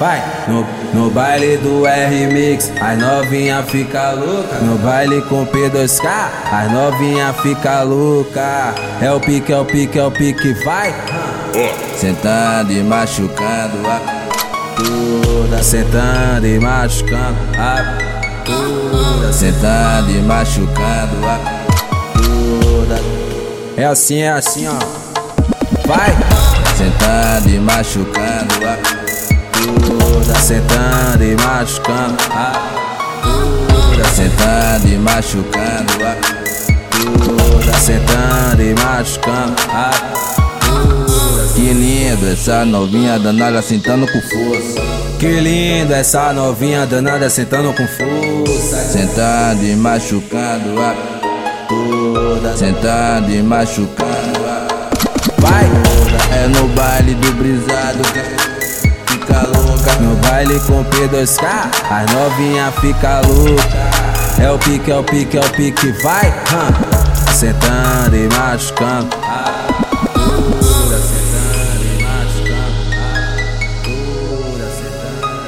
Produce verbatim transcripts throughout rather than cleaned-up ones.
Vai, no, no baile do R-Mix, as novinha fica louca. No baile com P dois K, as novinha fica louca. É o pique, é o pique, é o pique, vai. Sentando e machucando a Toda sentando e machucando a toda. Sentando e machucando a Toda. É assim, é assim, ó. Vai. Sentando e machucando a Toda sentando e machucando a toda. Sentando e machucando a Toda sentando e machucando a toda. Que lindo essa novinha danada sentando com força. Que lindo essa novinha danada sentando com força. Sentando e machucando a Toda. Sentando e machucando a Vai. É no baile do brisado que fica louca. No baile com P dois K, as novinha fica louca. É o pique, é o pique, é o pique, vai. hum. Sentando e machucando a toda. Sentando e machucando a toda. Sentando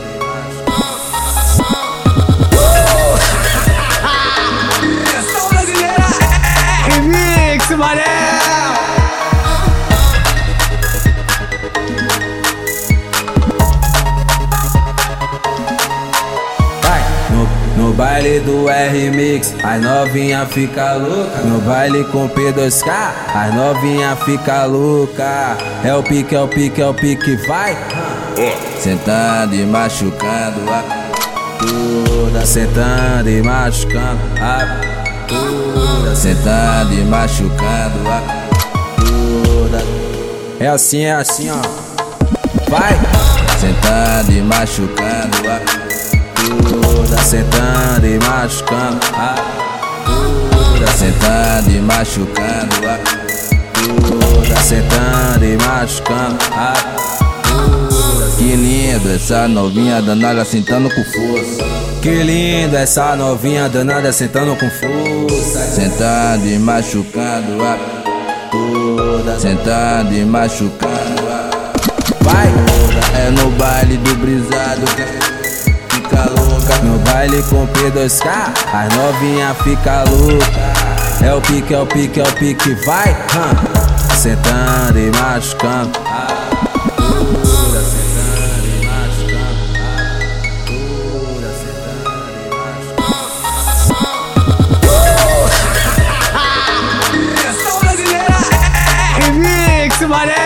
e machucando. Versão brasileira R-Mix, mané. No baile do R-Mix, as novinha fica louca. No baile com P dois K, as novinha fica louca. É o pique, é o pique, é o pique, vai. Sentando e machucando a Toda sentando e machucando a toda. Sentando e machucando a Toda. É assim, é assim, ó. Vai. Sentando e machucando a Toda sentando e machucando a toda. Sentando e machucando a Toda sentando e machucando a toda. Que lindo essa novinha danada sentando com força. Que lindo essa novinha danada sentando com força. Sentando e machucando a Toda. Sentando e machucando a Vai. É no baile do brisado que fica louca. No baile com P dois K, as novinha fica louca. É o pique, é o pique, é o pique, vai. hum. Sentando e machucando a toda. Sentando e machucando a toda. Sentando e machucando. Versão brasileira R-Mix, mané.